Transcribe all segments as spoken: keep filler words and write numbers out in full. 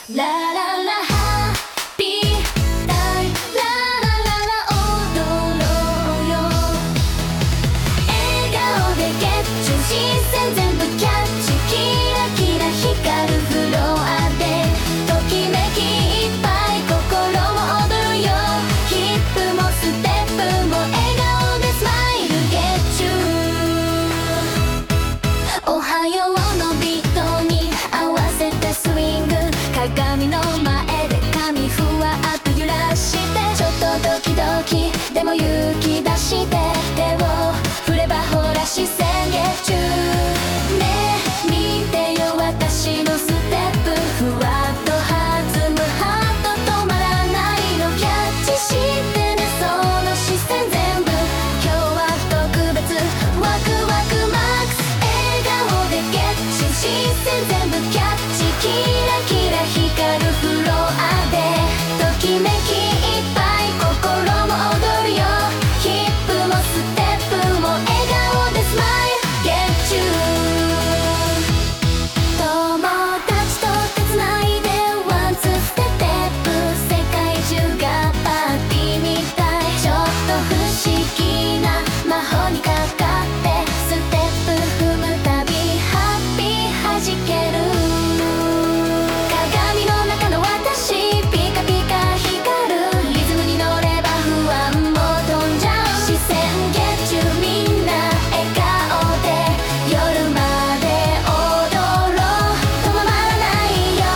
ラララハッピータイムララララ踊ろうよ笑顔でゲッチュ視線全部キャッチキラキラ光るフロアでときめきいっぱい心も踊るよヒップもステップも笑顔でスマイルゲッチュおはようのビートに合わせてスイング鏡の前で髪ふわっと揺らしてちょっとドキドキでも勇気出して手を振ればほら視線ゲッチュねえ見てよ私のステップふわっと弾むハート止まらないのキャッチしてねその視線全部今日は特別ワクワクマックス笑顔でゲッチュ視線全部キャッチキラキラ光るフロアでときめきいっぱい心も踊るよヒップもステップも笑顔でスマイルゲッチュ友達と手つないでワンツーステップ世界中がパーティーみたいちょっと不思議な魔法にかかってステップ踏むたびハッピー弾ける鏡の中の私ピカピカ光るリズムに乗れば不安も飛んじゃう視線ゲッチュみんな笑顔で夜まで踊ろうとまらないよ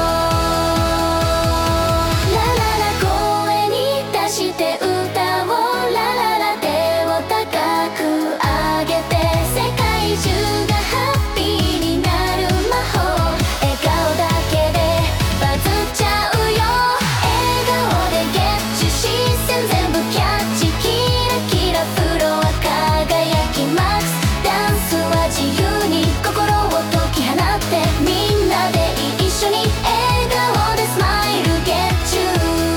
ラララ声に出して歌おうラララ手を高く上げて世界中がハッピーになる魔法笑顔だけでバズっちゃうよ笑顔でゲッチュ視線全部キャッチキラキラフロア輝きマックスダンスは自由に心を解き放ってみんなで一緒に笑顔でスマイルゲッチュ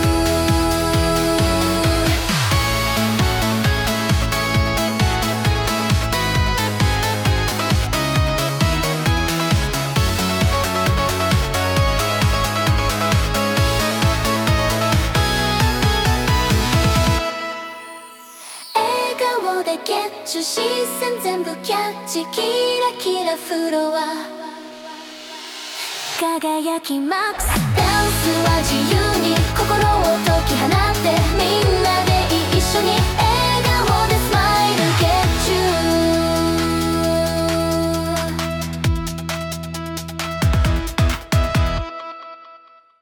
笑顔でゲッチュ視線全部キャッチキラキラフロア輝きマックスダンスは自由に心を解き放って